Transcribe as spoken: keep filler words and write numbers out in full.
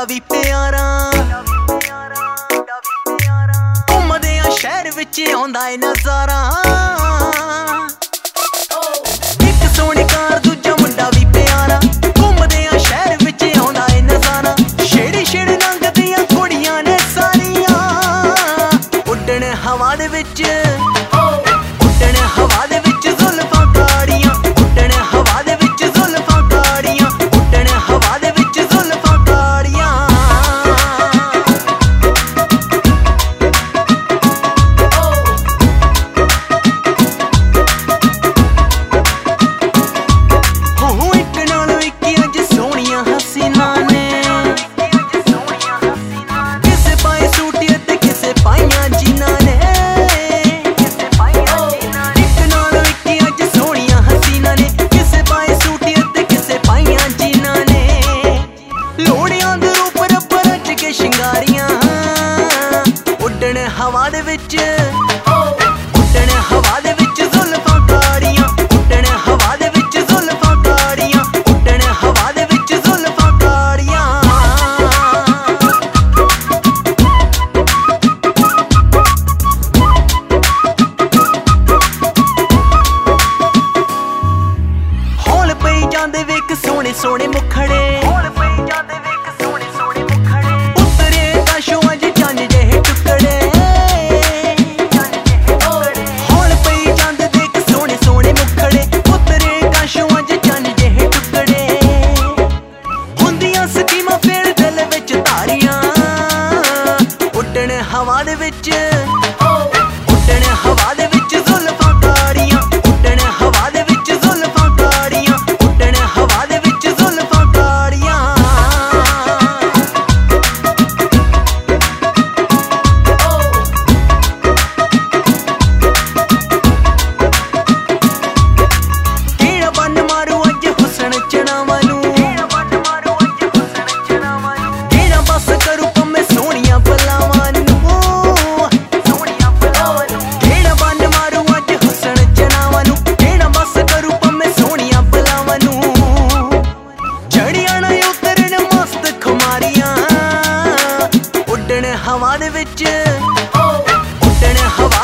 ਵੀ ਪਿਆਰਾ ਘੁੰਮਦੇ ਆ ਸ਼ਹਿਰ ਵਿੱਚ ਆਉਂਦਾ ਏ ਨਜ਼ਾਰਾ। ਇੱਕ ਸੋਹਣੀ ਕਾਰ ਦੂਜਾ ਮੁੰਡਾ ਵੀ ਪਿਆਰਾ ਘੁੰਮਦੇ ਆ ਸ਼ਹਿਰ ਵਿੱਚ ਆਉਂਦਾ ਏ ਨਜ਼ਾਰਾ। ਛੇੜੀ ਛੇੜ ਲੰਘਦੀਆਂ ਕੁੜੀਆਂ ਨੇ ਸਾਰੀਆਂ ਉੱਡਣ ਹਵਾ ਦੇ ਵਿੱਚ ਉੱਡਣ ਹਵਾ ਦੇ ਵਿੱਚ ਜ਼ੁਲਫਾਂ ਕਾੜੀਆਂ ਉੱਡਣ ਹਵਾ ਦੇ ਵਿੱਚ ਜ਼ੁਲਫਾਂ ਕਾੜੀਆਂ ਉੱਡਣ ਹਵਾ ਦੇ ਵਿੱਚ ਜ਼ੁਲਫਾਂ ਕਾੜੀਆਂ। ਹੋ ਇੱਕ ਨਾਲੋਂ ਇੱਕ ਅੱਜ ਸੋਹਣੀਆਂ ਹਸੀਨਾ ਨੇ ਕਿਸੇ ਪਾਏ ਸੂਟ ਤੇ ਕਿਸੇ ਪਾਈਆਂ ਜੀਨਾਂ ਨੇ। ਉੱਡਣ ਹਵਾ ਦੇ ਵਿੱਚ ਉੱਡਣ ਹਵਾ ਦੇ ਵਿੱਚ ਜ਼ੁਲਫਾਂ ਕਾੜੀਆਂ ਉੱਡਣ ਹਵਾ ਦੇ ਵਿੱਚ ਜ਼ੁਲਫਾਂ ਕਾੜੀਆਂ ਉੱਡਣ ਹਵਾ ਦੇ ਵਿੱਚ ਜ਼ੁਲਫਾਂ ਕਾੜੀਆਂ। ਹੌਲ ਪਈ ਜਾਂਦੇ ਵੇਖ ਸੋਹਣੇ ਸੋਹਣੇ ਮੁਖੜੇ ਹੌਲ ਪਈ ਜਾਂਦੇ ਵੇਖ ਸੋਹਣੇ ਸੋਹਣੇ ਮੁਖੜੇ ਉਤਰੇ ਕਾਸ਼ੋਂ ਅੱਜ ਚੰਨ ਜਿਹੇ ਟੁਕੜੇ। ਹੌਲ ਪਈ ਜਾਂਦੇ ਵੇਖ ਸੋਹਣੇ ਸੋਹਣੇ ਮੁਖੜੇ ਉਤਰੇ ਕਾਸ਼ੋਂ ਅੱਜ ਚੰਨ ਜਿਹੇ ਟੁਕੜੇ। ਹੁੰਦੀਆਂ ਸਕੀਮਾਂ ਫੇਰ ਦਿਲ ਵਿੱਚ ਧਾਰੀਆਂ ਉੱਡਣ ਹਵਾ ਦੇ ਵਿੱਚ ਉੱਡਣ ਹਵਾ ਦੇ ਵਿੱਚ ਜ਼ੁਲਫਾਂ ਕਾੜੀਆਂ ਉੱਡਣ ਹਵਾ ਦੇ ਵਿੱਚ ਜ਼ੁਲਫਾਂ ਕਾੜੀਆਂ ਉੱਡਣ ਹਵਾ ਦੇ ਵਿੱਚ ਜ਼ੁਲਫਾਂ ਕਾੜੀਆਂ। ਕਿਹੜਾ ਬੰਨ ਮਾਰੂ ਅੱਜ ਹੁਸਨ ਚੜਾਵਾਂ ਨੂੰ ਕਿਹੜਾ ਬਸ ਕਰੂ ਪੰਮੇ ਸੋਹਣੀਆਂ ਬਲਾਵਾਂ ਨੂੰ। ਕਿਹੜਾ ਬੰਨ ਮਾਰੂ ਅੱਜ ਹੁਸਨ ਚੜਾਵਾਂ ਨੂੰ ਕਿਹੜਾ ਬਸ ਕਰੂ ਪੰਮੇ ਸੋਹਣੀਆਂ ਬਲਾਵਾਂ ਨੂੰ। ਚੜੀਆਂ ਨਾ ਉਤਰਨ ਮਸਤ ਖੁਮਾਰੀਆਂ ਉੱਡਣ ਹਵਾ ਦੇ ਵਿੱਚ ਉੱਡਣ ਹਵਾ